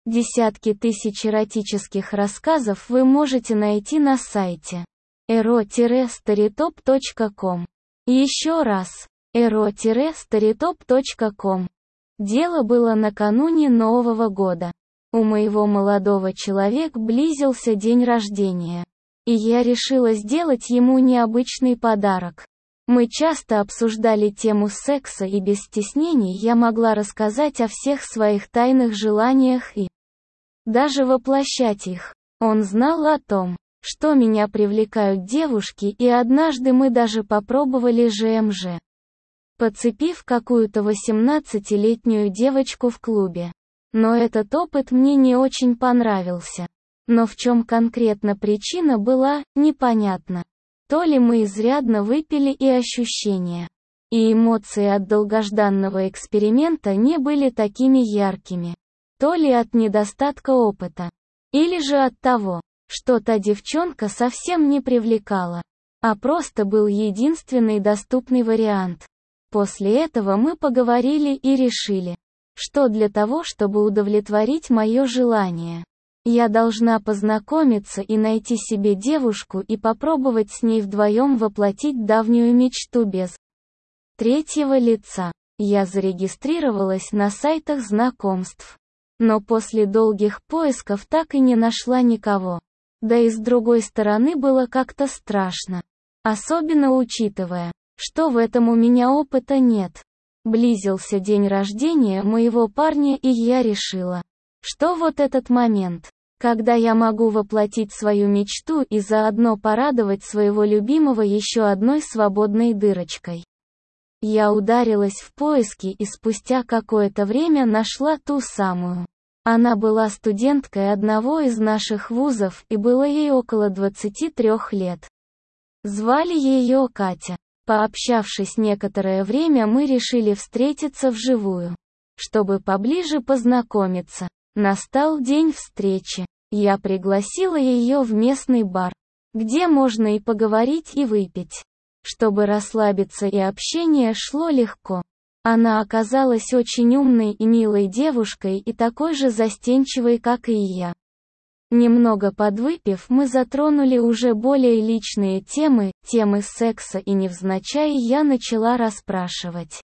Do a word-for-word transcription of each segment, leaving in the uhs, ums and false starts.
Десятки тысяч эротических рассказов вы можете найти на сайте эро старитоп точка ком. Еще раз, эро старитоп точка ком. Дело было накануне Нового года. У моего молодого человека близился день рождения. И я решила сделать ему необычный подарок. Мы часто обсуждали тему секса, и без стеснений я могла рассказать о всех своих тайных желаниях и даже воплощать их. Он знал о том, что меня привлекают девушки, и однажды мы даже попробовали ЖМЖ, подцепив какую-то восемнадцатилетнюю девочку в клубе. Но этот опыт мне не очень понравился. Но в чем конкретно причина была, непонятно. То ли мы изрядно выпили, и ощущения и эмоции от долгожданного эксперимента не были такими яркими, то ли от недостатка опыта, или же от того, что та девчонка совсем не привлекала, а просто был единственный доступный вариант. После этого мы поговорили и решили, что для того, чтобы удовлетворить мое желание, я должна познакомиться и найти себе девушку и попробовать с ней вдвоем воплотить давнюю мечту без третьего лица. Я зарегистрировалась на сайтах знакомств, но после долгих поисков так и не нашла никого. Да и с другой стороны было как-то страшно, особенно учитывая, что в этом у меня опыта нет. Близился день рождения моего парня, и я решила, что вот этот момент, когда я могу воплотить свою мечту и заодно порадовать своего любимого еще одной свободной дырочкой. Я ударилась в поиски и спустя какое-то время нашла ту самую. Она была студенткой одного из наших вузов, и было ей около двадцати трёх лет. Звали ее Катя. Пообщавшись некоторое время, мы решили встретиться вживую, чтобы поближе познакомиться. Настал день встречи. Я пригласила ее в местный бар, где можно и поговорить, и выпить. Чтобы расслабиться и общение шло легко. Она оказалась очень умной и милой девушкой, и такой же застенчивой, как и я. Немного подвыпив, мы затронули уже более личные темы, темы секса, и невзначай я начала расспрашивать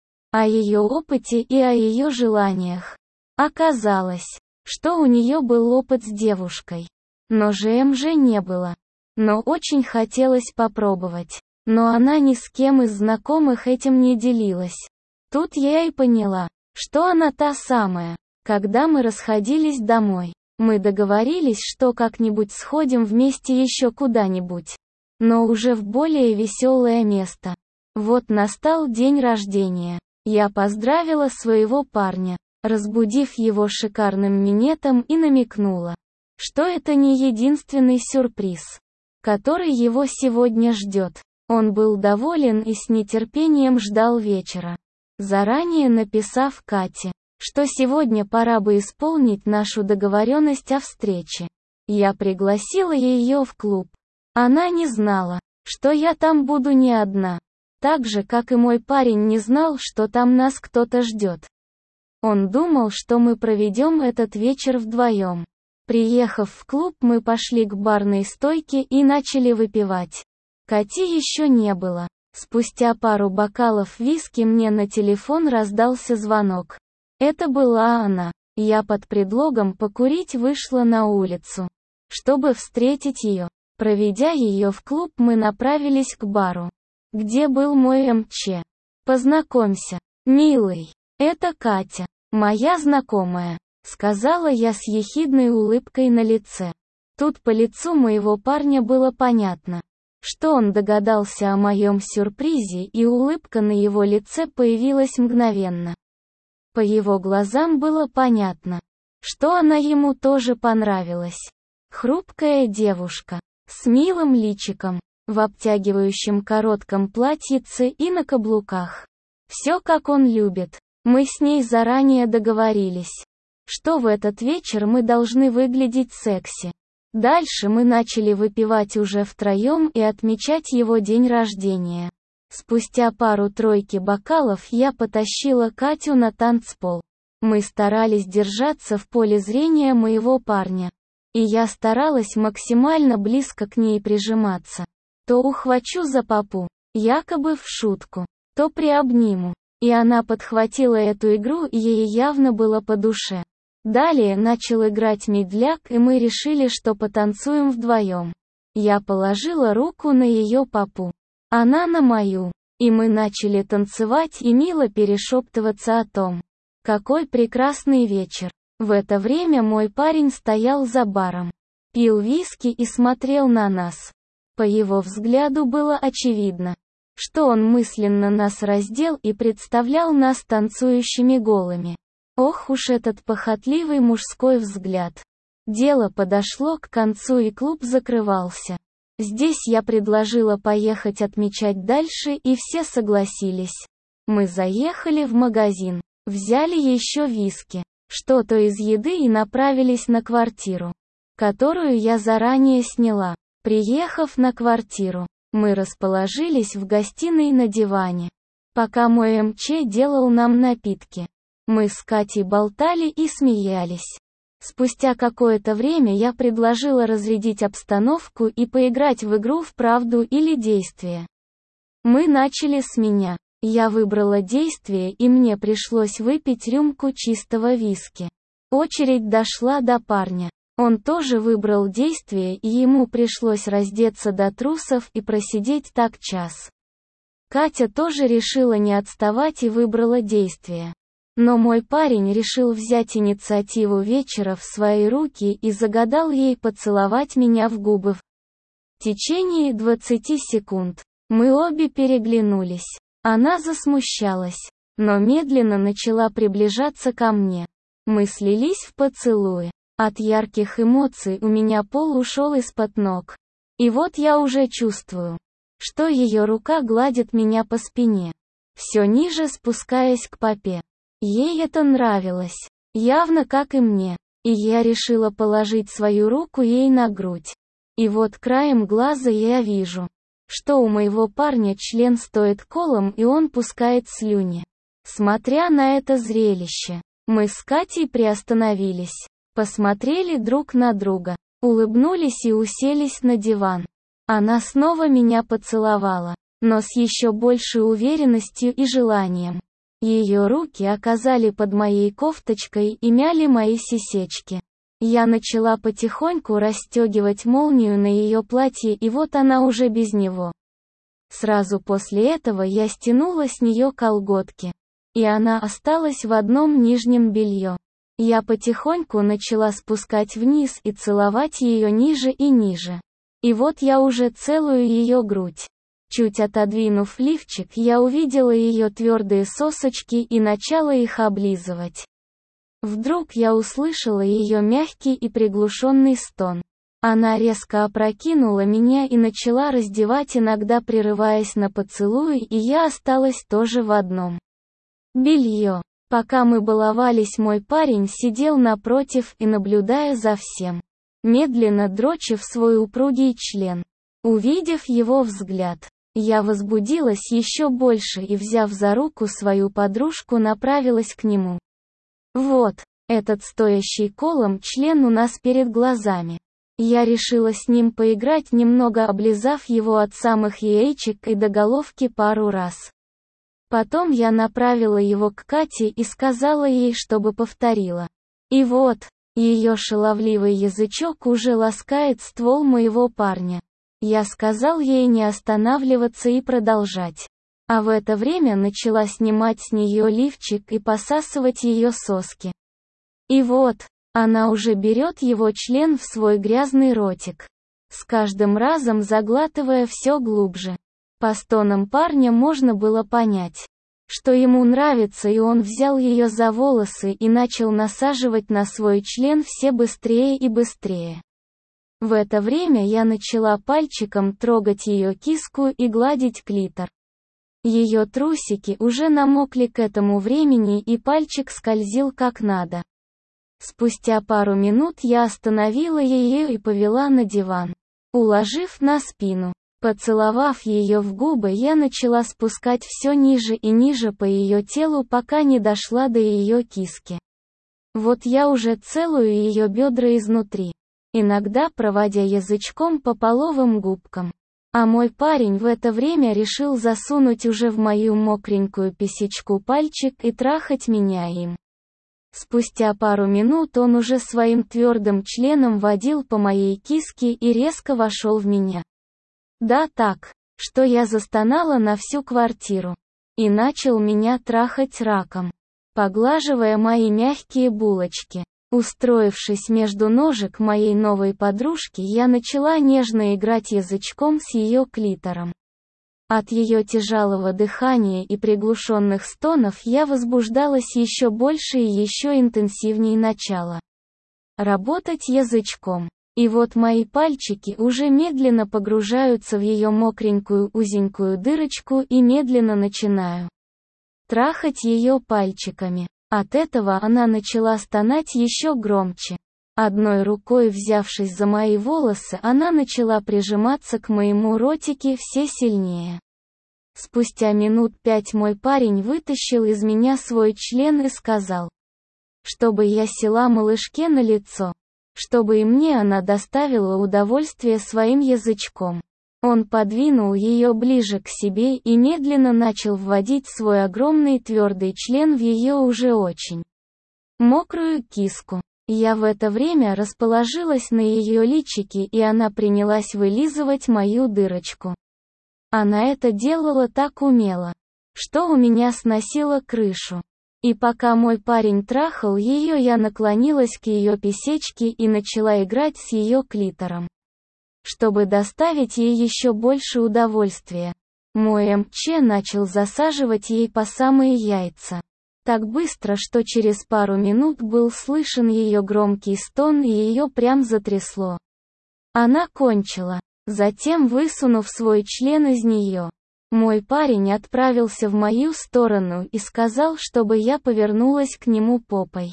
о ее опыте и о ее желаниях. Оказалось, что у нее был опыт с девушкой, но ЖМЖ не было. Но очень хотелось попробовать. Но она ни с кем из знакомых этим не делилась. Тут я и поняла, что она та самая. Когда мы расходились домой, мы договорились, что как-нибудь сходим вместе еще куда-нибудь, но уже в более веселое место. Вот настал день рождения. Я поздравила своего парня, разбудив его шикарным минетом, и намекнула, что это не единственный сюрприз, который его сегодня ждет. Он был доволен и с нетерпением ждал вечера, заранее написав Кате, что сегодня пора бы исполнить нашу договоренность о встрече. Я пригласила ее в клуб. Она не знала, что я там буду не одна, так же, как и мой парень не знал, что там нас кто-то ждет. Он думал, что мы проведем этот вечер вдвоем. Приехав в клуб, мы пошли к барной стойке и начали выпивать. Кати еще не было. Спустя пару бокалов виски мне на телефон раздался звонок. Это была она. Я под предлогом покурить вышла на улицу, чтобы встретить ее. Проведя ее в клуб, мы направились к бару, где был мой МЧ. «Познакомься, милый, это Катя, моя знакомая», — сказала я с ехидной улыбкой на лице. Тут по лицу моего парня было понятно, что он догадался о моем сюрпризе, и улыбка на его лице появилась мгновенно. По его глазам было понятно, что она ему тоже понравилась. Хрупкая девушка, с милым личиком, в обтягивающем коротком платьице и на каблуках. Все как он любит. Мы с ней заранее договорились, что в этот вечер мы должны выглядеть секси. Дальше мы начали выпивать уже втроем и отмечать его день рождения. Спустя пару-тройки бокалов я потащила Катю на танцпол. Мы старались держаться в поле зрения моего парня. И я старалась максимально близко к ней прижиматься. То ухвачу за попу, якобы в шутку, то приобниму. И она подхватила эту игру, и ей явно было по душе. Далее начал играть медляк, и мы решили, что потанцуем вдвоем. Я положила руку на ее попу, она на мою. И мы начали танцевать и мило перешептываться о том, какой прекрасный вечер. В это время мой парень стоял за баром, пил виски и смотрел на нас. По его взгляду было очевидно, что он мысленно нас раздел и представлял нас танцующими голыми. Ох уж этот похотливый мужской взгляд. Дело подошло к концу и клуб закрывался. Здесь я предложила поехать отмечать дальше, и все согласились. Мы заехали в магазин, взяли еще виски, что-то из еды и направились на квартиру, которую я заранее сняла. Приехав на квартиру, мы расположились в гостиной на диване. Пока мой МЧ делал нам напитки, мы с Катей болтали и смеялись. Спустя какое-то время я предложила разрядить обстановку и поиграть в игру в правду или действие. Мы начали с меня. Я выбрала действие, и мне пришлось выпить рюмку чистого виски. Очередь дошла до парня. Он тоже выбрал действие, и ему пришлось раздеться до трусов и просидеть так час. Катя тоже решила не отставать и выбрала действие. Но мой парень решил взять инициативу вечера в свои руки и загадал ей поцеловать меня в губы. В течение двадцати секунд мы обе переглянулись. Она засмущалась, но медленно начала приближаться ко мне. Мы слились в поцелуе. От ярких эмоций у меня пол ушел из-под ног. И вот я уже чувствую, что ее рука гладит меня по спине, все ниже спускаясь к попе. Ей это нравилось, явно как и мне, и я решила положить свою руку ей на грудь. И вот краем глаза я вижу, что у моего парня член стоит колом, и он пускает слюни. Смотря на это зрелище, мы с Катей приостановились, посмотрели друг на друга, улыбнулись и уселись на диван. Она снова меня поцеловала, но с еще большей уверенностью и желанием. Ее руки оказали под моей кофточкой и мяли мои сисечки. Я начала потихоньку расстегивать молнию на ее платье, и вот она уже без него. Сразу после этого я стянула с нее колготки, и она осталась в одном нижнем белье. Я потихоньку начала спускать вниз и целовать ее ниже и ниже. И вот я уже целую ее грудь. Чуть отодвинув лифчик, я увидела ее твердые сосочки и начала их облизывать. Вдруг я услышала ее мягкий и приглушенный стон. Она резко опрокинула меня и начала раздевать, иногда прерываясь на поцелуи, и я осталась тоже в одном белье. Пока мы баловались, мой парень сидел напротив и, наблюдая за всем, медленно дрочив свой упругий член. Увидев его взгляд, я возбудилась еще больше и, взяв за руку свою подружку, направилась к нему. Вот, этот стоящий колом член у нас перед глазами. Я решила с ним поиграть, немного облизав его от самых яичек и до головки пару раз. Потом я направила его к Кате и сказала ей, чтобы повторила. И вот, ее шаловливый язычок уже ласкает ствол моего парня. Я сказал ей не останавливаться и продолжать. А в это время начала снимать с нее лифчик и посасывать ее соски. И вот, она уже берет его член в свой грязный ротик, с каждым разом заглатывая все глубже. По стонам парня можно было понять, что ему нравится, и он взял ее за волосы и начал насаживать на свой член все быстрее и быстрее. В это время я начала пальчиком трогать ее киску и гладить клитор. Ее трусики уже намокли к этому времени, и пальчик скользил как надо. Спустя пару минут я остановила ее и повела на диван, уложив на спину. Поцеловав ее в губы, я начала спускать все ниже и ниже по ее телу, пока не дошла до ее киски. Вот я уже целую ее бедра изнутри, иногда проводя язычком по половым губкам. А мой парень в это время решил засунуть уже в мою мокренькую писечку пальчик и трахать меня им. Спустя пару минут он уже своим твердым членом водил по моей киске и резко вошел в меня. Да так, что я застонала на всю квартиру. И начал меня трахать раком, поглаживая мои мягкие булочки. Устроившись между ножек моей новой подружки, я начала нежно играть язычком с ее клитором. От ее тяжелого дыхания и приглушенных стонов я возбуждалась еще больше и еще интенсивнее начала работать язычком. И вот мои пальчики уже медленно погружаются в ее мокренькую узенькую дырочку и медленно начинаю трахать ее пальчиками. От этого она начала стонать еще громче. Одной рукой взявшись за мои волосы, она начала прижиматься к моему ротике все сильнее. Спустя минут пять мой парень вытащил из меня свой член и сказал, чтобы я села малышке на лицо, чтобы и мне она доставила удовольствие своим язычком. Он подвинул ее ближе к себе и медленно начал вводить свой огромный твердый член в ее уже очень мокрую киску. Я в это время расположилась на ее личике, и она принялась вылизывать мою дырочку. Она это делала так умело, что у меня сносило крышу. И пока мой парень трахал ее, я наклонилась к ее писечке и начала играть с ее клитором, чтобы доставить ей еще больше удовольствия. Мой эм че начал засаживать ей по самые яйца. Так быстро, что через пару минут был слышен ее громкий стон и ее прям затрясло. Она кончила, затем высунув свой член из нее. Мой парень отправился в мою сторону и сказал, чтобы я повернулась к нему попой,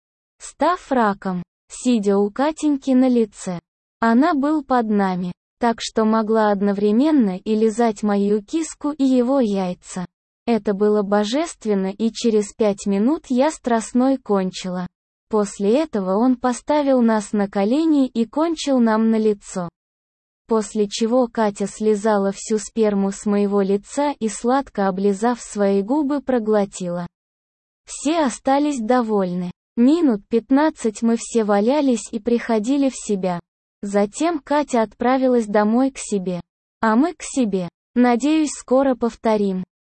став раком, сидя у Катеньки на лице. Она был под нами, так что могла одновременно и лизать мою киску и его яйца. Это было божественно, и через пять минут я страстной кончила. После этого он поставил нас на колени и кончил нам на лицо. После чего Катя слизала всю сперму с моего лица и, сладко облизав свои губы, проглотила. Все остались довольны. Минут пятнадцать мы все валялись и приходили в себя. Затем Катя отправилась домой к себе. А мы к себе. Надеюсь, скоро повторим.